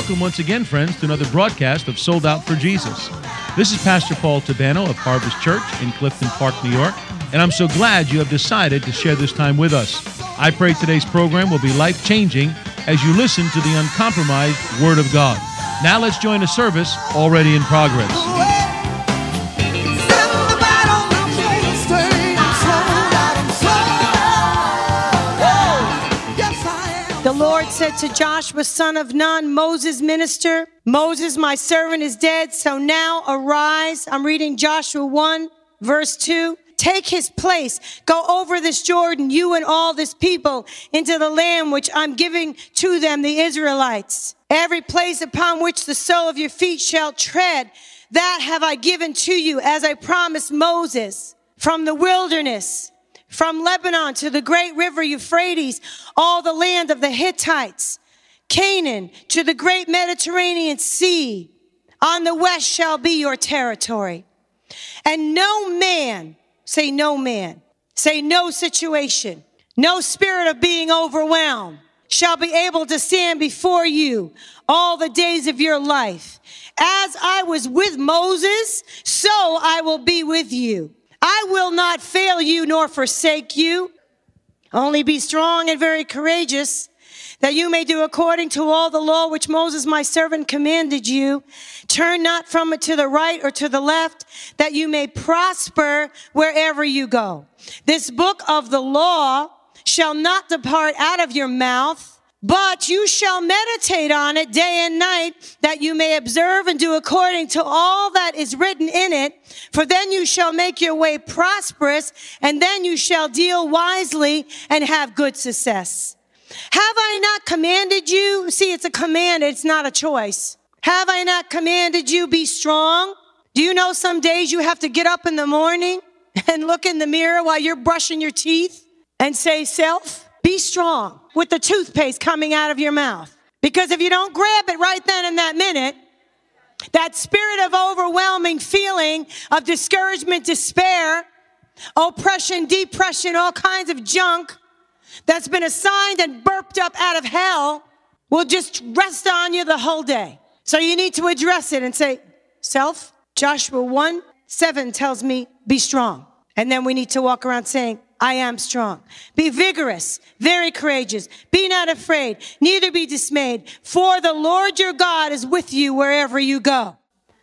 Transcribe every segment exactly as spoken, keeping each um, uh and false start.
Welcome once again, friends, to another broadcast of Sold Out for Jesus. This is Pastor Paul Tabano of Harvest Church in Clifton Park, New York, and I'm so glad you have decided to share this time with us. I pray today's program will be life-changing as you listen to the uncompromised Word of God. Now let's join a service already in progress. The Lord said to Joshua, son of Nun, Moses' minister, Moses, my servant, is dead, so now arise. I'm reading Joshua one, verse two. Take his place, go over this Jordan, you and all this people, into the land which I'm giving to them, the Israelites. Every place upon which the sole of your feet shall tread, that have I given to you, as I promised Moses, from the wilderness, from Lebanon to the great river Euphrates, all the land of the Hittites, Canaan to the great Mediterranean Sea. On the west shall be your territory. And no man, say no man, say no situation, no spirit of being overwhelmed shall be able to stand before you all the days of your life. As I was with Moses, so I will be with you. I will not fail you nor forsake you. Only be strong and very courageous, that you may do according to all the law which Moses my servant commanded you. Turn not from it to the right or to the left, that you may prosper wherever you go. This book of the law shall not depart out of your mouth, but you shall meditate on it day and night, that you may observe and do according to all that is written in it. For then you shall make your way prosperous, and then you shall deal wisely and have good success. Have I not commanded you? See, it's a command, it's not a choice. Have I not commanded you, be strong? Do you know some days you have to get up in the morning and look in the mirror while you're brushing your teeth and say, self, be strong, with the toothpaste coming out of your mouth. Because if you don't grab it right then in that minute, that spirit of overwhelming feeling of discouragement, despair, oppression, depression, all kinds of junk that's been assigned and burped up out of hell will just rest on you the whole day. So you need to address it and say, self, Joshua one, seven tells me, be strong. And then we need to walk around saying, I am strong. Be vigorous, very courageous. Be not afraid, neither be dismayed. For the Lord your God is with you wherever you go.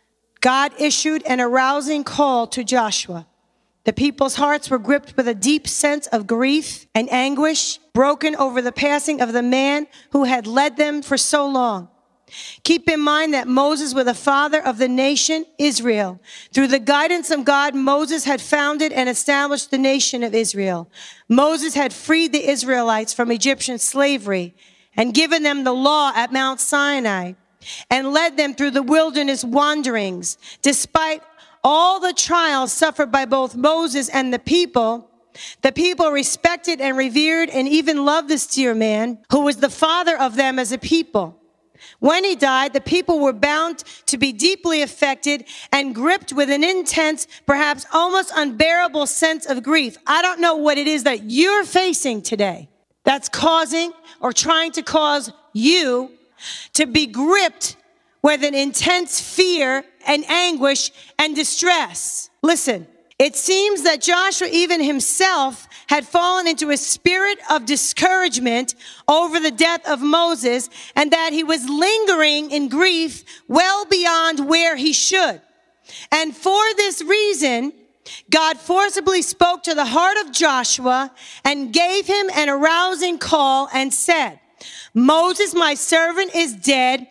God issued an arousing call to Joshua. The people's hearts were gripped with a deep sense of grief and anguish, broken over the passing of the man who had led them for so long. Keep in mind that Moses was the father of the nation Israel. Through the guidance of God, Moses had founded and established the nation of Israel. Moses had freed the Israelites from Egyptian slavery and given them the law at Mount Sinai and led them through the wilderness wanderings. Despite all the trials suffered by both Moses and the people, the people respected and revered and even loved this dear man who was the father of them as a people. When he died, the people were bound to be deeply affected and gripped with an intense, perhaps almost unbearable sense of grief. I don't know what it is that you're facing today that's causing or trying to cause you to be gripped with an intense fear and anguish and distress. Listen, it seems that Joshua even himself had fallen into a spirit of discouragement over the death of Moses, and that he was lingering in grief well beyond where he should. And for this reason, God forcibly spoke to the heart of Joshua and gave him an arousing call and said, Moses, my servant, is dead.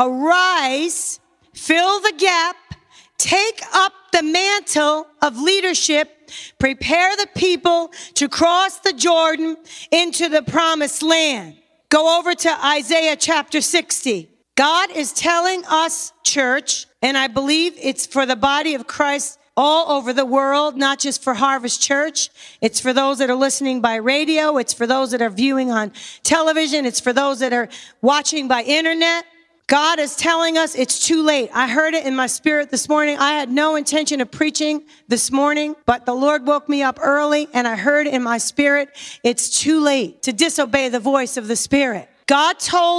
Arise, fill the gap, take up the mantle of leadership, prepare the people to cross the Jordan into the promised land. Go over to Isaiah chapter sixty. God is telling us, church, and I believe it's for the body of Christ all over the world, not just for Harvest Church. It's for those that are listening by radio. It's for those that are viewing on television. It's for those that are watching by internet. God is telling us it's too late. I heard it in my spirit this morning. I had no intention of preaching this morning, but the Lord woke me up early and I heard in my spirit, it's too late to disobey the voice of the Spirit. God told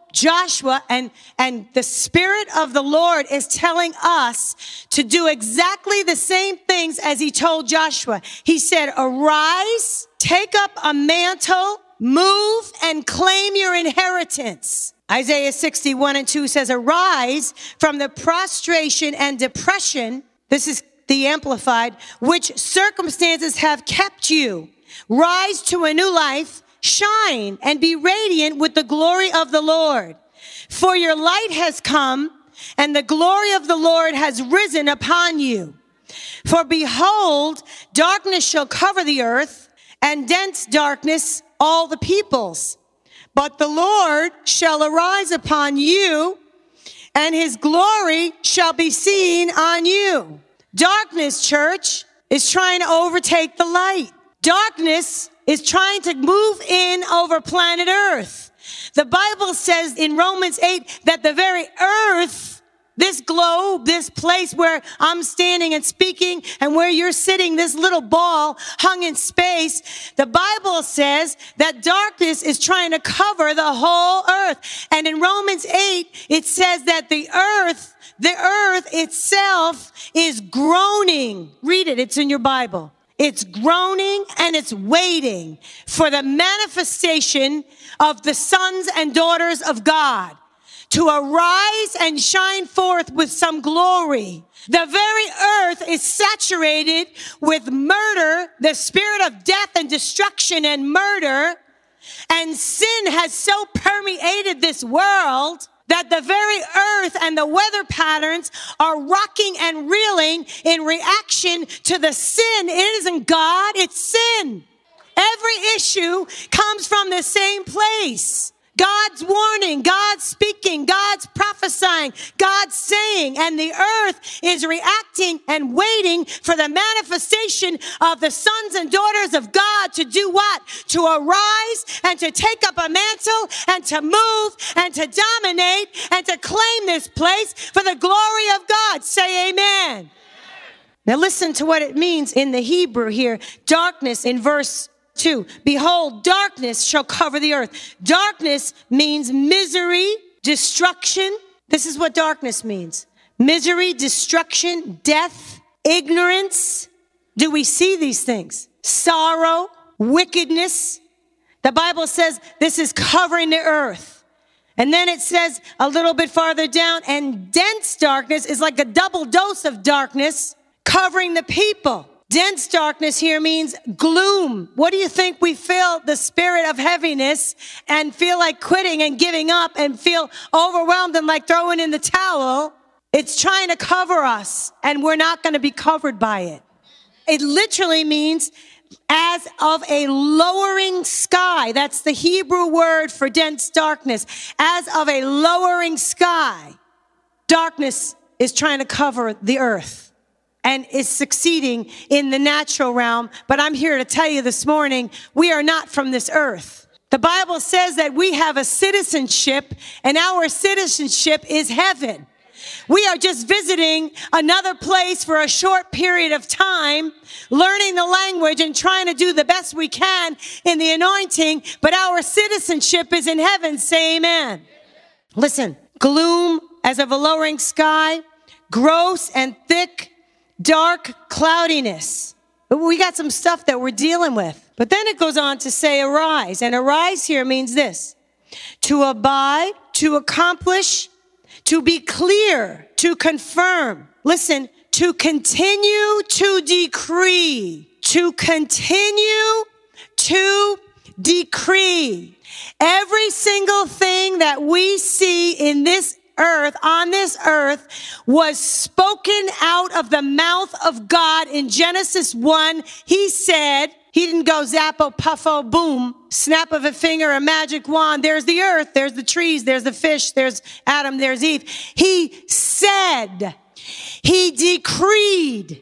Joshua, and, and the Spirit of the Lord is telling us to do exactly the same things as he told Joshua. He said, arise, take up a mantle, move, and claim your inheritance. Isaiah sixty-one and two says, arise from the prostration and depression. This is the Amplified, which circumstances have kept you. Rise to a new life. Shine and be radiant with the glory of the Lord. For your light has come, and the glory of the Lord has risen upon you. For behold, darkness shall cover the earth, and dense darkness all the peoples. But the Lord shall arise upon you, and his glory shall be seen on you. Darkness, church, is trying to overtake the light. Darkness is trying to move in over planet Earth. The Bible says in Romans eight that the very earth, this globe, this place where I'm standing and speaking and where you're sitting, this little ball hung in space, the Bible says that darkness is trying to cover the whole earth. And in Romans eight, it says that the earth, the earth itself is groaning. Read it. It's in your Bible. It's groaning and it's waiting for the manifestation of the sons and daughters of God to arise and shine forth with some glory. The very earth is saturated with murder, the spirit of death and destruction and murder, and sin has so permeated this world that the very earth and the weather patterns are rocking and reeling in reaction to the sin. It isn't God, it's sin. Every issue comes from the same place. God's warning, God's speaking, God's prophesying, God's saying, and the earth is reacting and waiting for the manifestation of the sons and daughters of God to do what? To arise and to take up a mantle and to move and to dominate and to claim this place for the glory of God. Say amen. Now listen to what it means in the Hebrew here. Darkness in verse two, behold, darkness shall cover the earth. Darkness means misery, destruction. This is what darkness means. Misery, destruction, death, ignorance. Do we see these things? Sorrow, wickedness. The Bible says this is covering the earth. And then it says a little bit farther down, and dense darkness is like a double dose of darkness covering the people. Dense darkness here means gloom. What do you think we feel the spirit of heaviness and feel like quitting and giving up and feel overwhelmed and like throwing in the towel? It's trying to cover us, and we're not going to be covered by it. It literally means as of a lowering sky. That's the Hebrew word for dense darkness. As of a lowering sky, darkness is trying to cover the earth and is succeeding in the natural realm. But I'm here to tell you this morning, we are not from this earth. The Bible says that we have a citizenship, and our citizenship is heaven. We are just visiting another place for a short period of time, learning the language and trying to do the best we can in the anointing, but our citizenship is in heaven. Say amen. Listen, gloom as of a lowering sky, gross and thick, dark cloudiness. We got some stuff that we're dealing with. But then it goes on to say arise. And arise here means this: to abide, to accomplish, to be clear, to confirm. Listen, to continue to decree. To continue to decree. Every single thing that we see in this earth, on this earth, was spoken out of the mouth of God in Genesis one. He said, he didn't go zappo, puffo, boom, snap of a finger, a magic wand. There's the earth, there's the trees, there's the fish, there's Adam, there's Eve. He said, he decreed,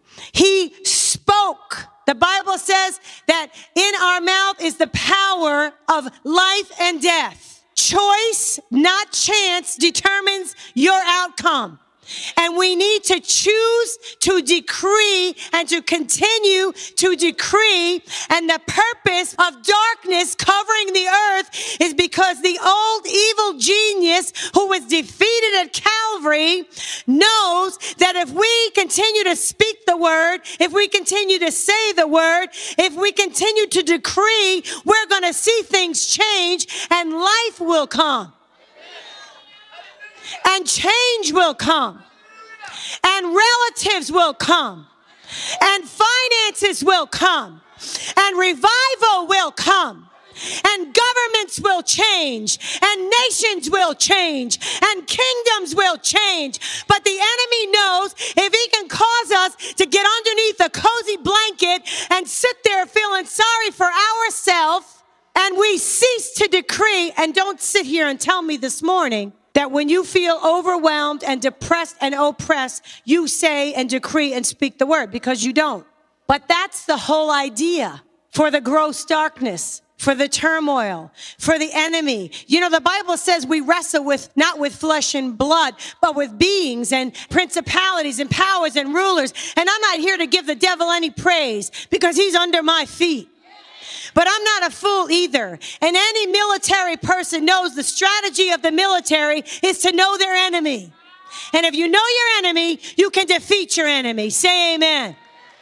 he spoke. The Bible says that in our mouth is the power of life and death. Choice, not chance, determines your outcome. And we need to choose to decree and to continue to decree. And the purpose of darkness covering the earth is because the old evil genius who was defeated at Calvary knows that if we continue to speak the word, if we continue to say the word, if we continue to decree, we're going to see things change and life will come. And change will come. And relatives will come. And finances will come. And revival will come. And governments will change. And nations will change. And kingdoms will change. But the enemy knows if he can cause us to get underneath a cozy blanket and sit there feeling sorry for ourselves, and we cease to decree. And don't sit here and tell me this morning that when you feel overwhelmed and depressed and oppressed, you say and decree and speak the word, because you don't. But that's the whole idea for the gross darkness, for the turmoil, for the enemy. You know, the Bible says we wrestle with, not with flesh and blood, but with beings and principalities and powers and rulers. And I'm not here to give the devil any praise because he's under my feet. But I'm not a fool either. And any military person knows the strategy of the military is to know their enemy. And if you know your enemy, you can defeat your enemy. Say amen.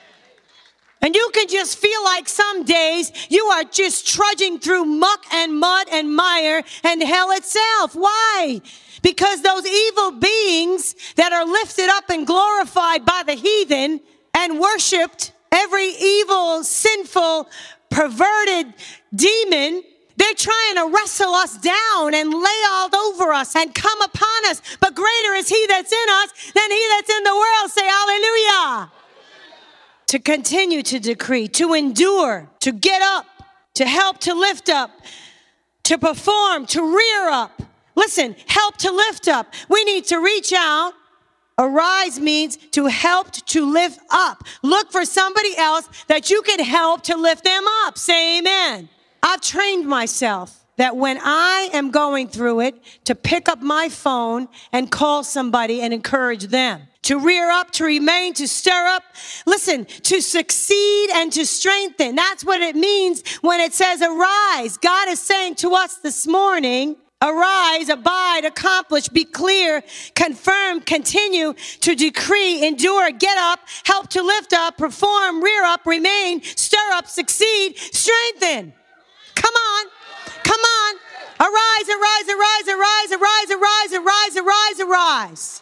And you can just feel like some days you are just trudging through muck and mud and mire and hell itself. Why? Because those evil beings that are lifted up and glorified by the heathen and worshiped, every evil, sinful, perverted demon, they're trying to wrestle us down and lay all over us and come upon us. But greater is he that's in us than he that's in the world. Say hallelujah. To continue to decree, to endure, to get up, to help to lift up, to perform, to rear up. Listen, help to lift up. We need to reach out. Arise means to help to lift up. Look for somebody else that you can help to lift them up. Say amen. I've trained myself that when I am going through it, to pick up my phone and call somebody and encourage them. To rear up, to remain, to stir up. Listen, to succeed and to strengthen. That's what it means when it says arise. God is saying to us this morning, arise, abide, accomplish, be clear, confirm, continue to decree, endure, get up, help to lift up, perform, rear up, remain, stir up, succeed, strengthen. Come on, come on. Arise, arise, arise, arise, arise, arise, arise, arise, arise.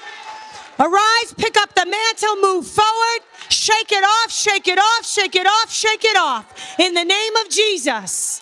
Arise, pick up the mantle, move forward, shake it off, shake it off, shake it off, shake it off. In the name of Jesus.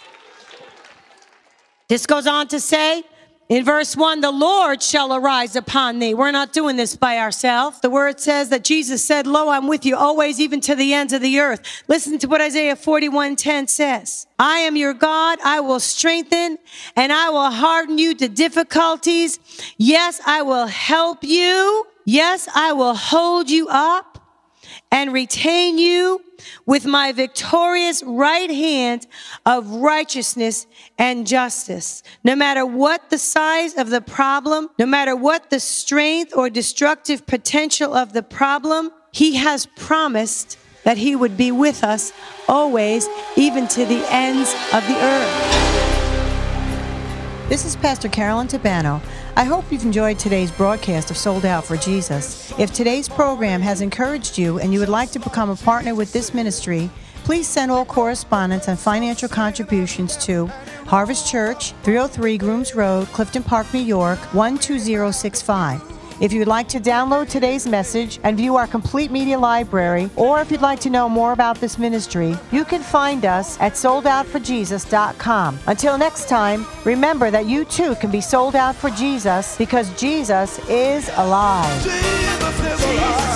This goes on to say in verse one, the Lord shall arise upon thee. We're not doing this by ourselves. The word says that Jesus said, lo, I'm with you always, even to the ends of the earth. Listen to what Isaiah forty-one ten says. I am your God. I will strengthen and I will harden you to difficulties. Yes, I will help you. Yes, I will hold you up and retain you with my victorious right hand of righteousness and justice. No matter what the size of the problem, no matter what the strength or destructive potential of the problem, he has promised that he would be with us always, even to the ends of the earth. This is Pastor Carolyn Tabano. I hope you've enjoyed today's broadcast of Sold Out for Jesus. If today's program has encouraged you and you would like to become a partner with this ministry, please send all correspondence and financial contributions to Harvest Church, three oh three Grooms Road, Clifton Park, New York, one two zero six five. If you'd like to download today's message and view our complete media library, or if you'd like to know more about this ministry, you can find us at sold out for jesus dot com. Until next time, remember that you too can be sold out for Jesus, because Jesus is alive. Jesus is alive.